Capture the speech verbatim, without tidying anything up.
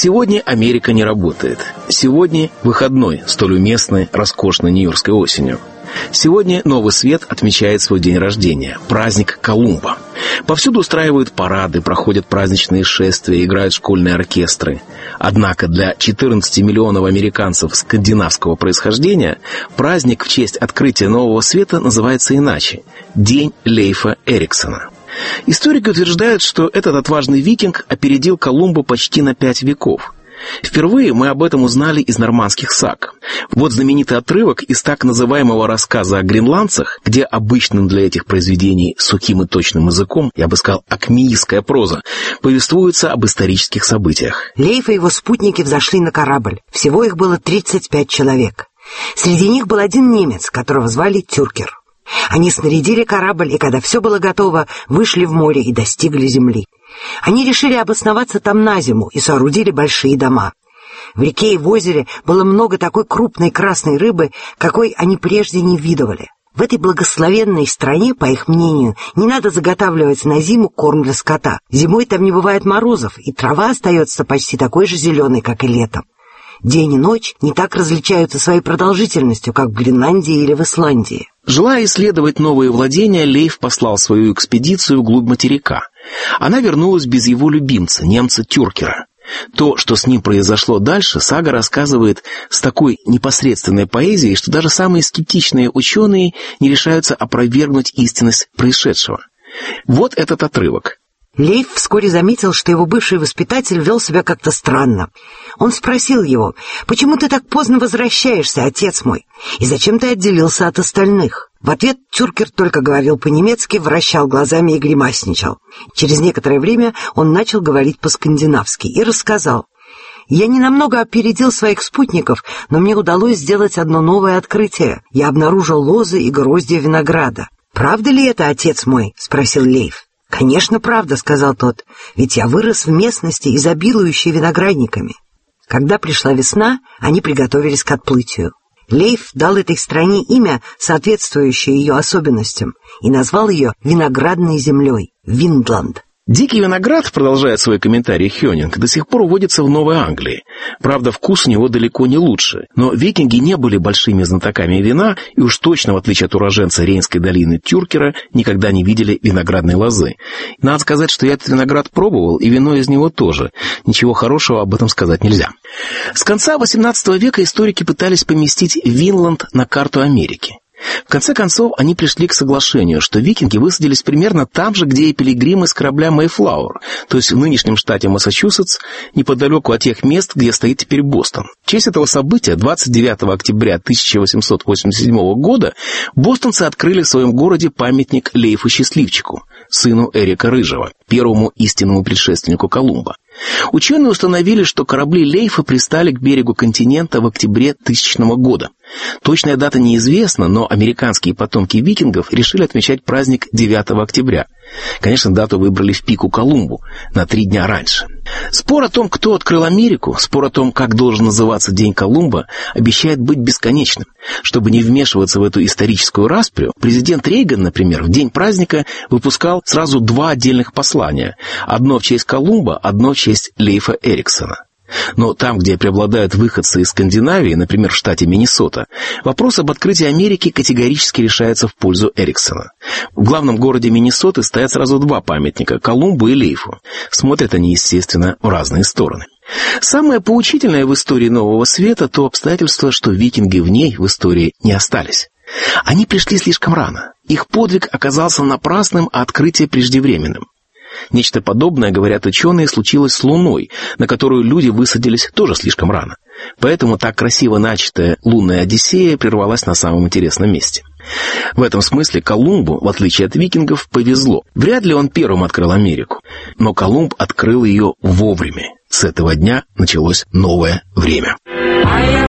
Сегодня Америка не работает. Сегодня выходной, столь уместный, роскошной нью-йоркской осенью. Сегодня Новый Свет отмечает свой день рождения – праздник Колумба. Повсюду устраивают парады, проходят праздничные шествия, играют школьные оркестры. Однако для четырнадцати миллионов американцев скандинавского происхождения праздник в честь открытия Нового Света называется иначе – День Лейфа Эриксона. Историки утверждают, что этот отважный викинг опередил Колумба почти на пять веков. Впервые мы об этом узнали из нормандских саг. Вот знаменитый отрывок из так называемого рассказа о гренландцах, где обычным для этих произведений сухим и точным языком, я бы сказал, акмеистская проза, повествуется об исторических событиях. Лейф и его спутники взошли на корабль. Всего их было тридцать пять человек. Среди них был один немец, которого звали Тюркер. Они снарядили корабль, и когда все было готово, вышли в море и достигли земли. Они решили обосноваться там на зиму и соорудили большие дома. В реке и в озере было много такой крупной красной рыбы, какой они прежде не видывали. В этой благословенной стране, по их мнению, не надо заготавливать на зиму корм для скота. Зимой там не бывает морозов, и трава остается почти такой же зеленой, как и летом. День и ночь не так различаются своей продолжительностью, как в Гренландии или в Исландии. Желая исследовать новые владения, Лейф послал свою экспедицию вглубь материка. Она вернулась без его любимца, немца Тюркера. То, что с ним произошло дальше, сага рассказывает с такой непосредственной поэзией, что даже самые скептичные ученые не решаются опровергнуть истинность происшедшего. Вот этот отрывок. Лейф вскоре заметил, что его бывший воспитатель вел себя как-то странно. Он спросил его: «Почему ты так поздно возвращаешься, отец мой? И зачем ты отделился от остальных?» В ответ Тюркер только говорил по-немецки, вращал глазами и гримасничал. Через некоторое время он начал говорить по-скандинавски и рассказал: «Я ненамного опередил своих спутников, но мне удалось сделать одно новое открытие. Я обнаружил лозы и гроздья винограда». «Правда ли это, отец мой?» — спросил Лейф. «Конечно, правда», — сказал тот, — «ведь я вырос в местности, изобилующей виноградниками». Когда пришла весна, они приготовились к отплытию. Лейф дал этой стране имя, соответствующее ее особенностям, и назвал ее виноградной землей — Виндланд. Дикий виноград, продолжает свой комментарий Хёнинг, до сих пор водится в Новой Англии. Правда, вкус у него далеко не лучше. Но викинги не были большими знатоками вина, и уж точно, в отличие от уроженца Рейнской долины Тюркера, никогда не видели виноградной лозы. Надо сказать, что я этот виноград пробовал, и вино из него тоже. Ничего хорошего об этом сказать нельзя. С конца восемнадцатого века историки пытались поместить Винланд на карту Америки. В конце концов, они пришли к соглашению, что викинги высадились примерно там же, где и пилигримы с корабля Мэйфлауэр, то есть в нынешнем штате Массачусетс, неподалеку от тех мест, где стоит теперь Бостон. В честь этого события двадцать девятого октября тысяча восемьсот восемьдесят седьмого года бостонцы открыли в своем городе памятник Лейфу Счастливчику, сыну Эрика Рыжего, первому истинному предшественнику Колумба. Ученые установили, что корабли Лейфа пристали к берегу континента в октябре тысячного года. Точная дата неизвестна, но американские потомки викингов решили отмечать праздник девятого октября. Конечно, дату выбрали в пику Колумбу, на три дня раньше. Спор о том, кто открыл Америку, спор о том, как должен называться День Колумба, обещает быть бесконечным. Чтобы не вмешиваться в эту историческую распрю, президент Рейган, например, в день праздника выпускал сразу два отдельных послания. Одно в честь Колумба, одно в честь Лейфа Эриксона. Но там, где преобладают выходцы из Скандинавии, например, в штате Миннесота, вопрос об открытии Америки категорически решается в пользу Эриксона. В главном городе Миннесоты стоят сразу два памятника – Колумбу и Лейфу. Смотрят они, естественно, в разные стороны. Самое поучительное в истории Нового Света – то обстоятельство, что викинги в ней, в истории, не остались. Они пришли слишком рано. Их подвиг оказался напрасным, а открытие преждевременным. Нечто подобное, говорят ученые, случилось с Луной, на которую люди высадились тоже слишком рано. Поэтому так красиво начатая лунная Одиссея прервалась на самом интересном месте. В этом смысле Колумбу, в отличие от викингов, повезло. Вряд ли он первым открыл Америку, но Колумб открыл ее вовремя. С этого дня началось новое время.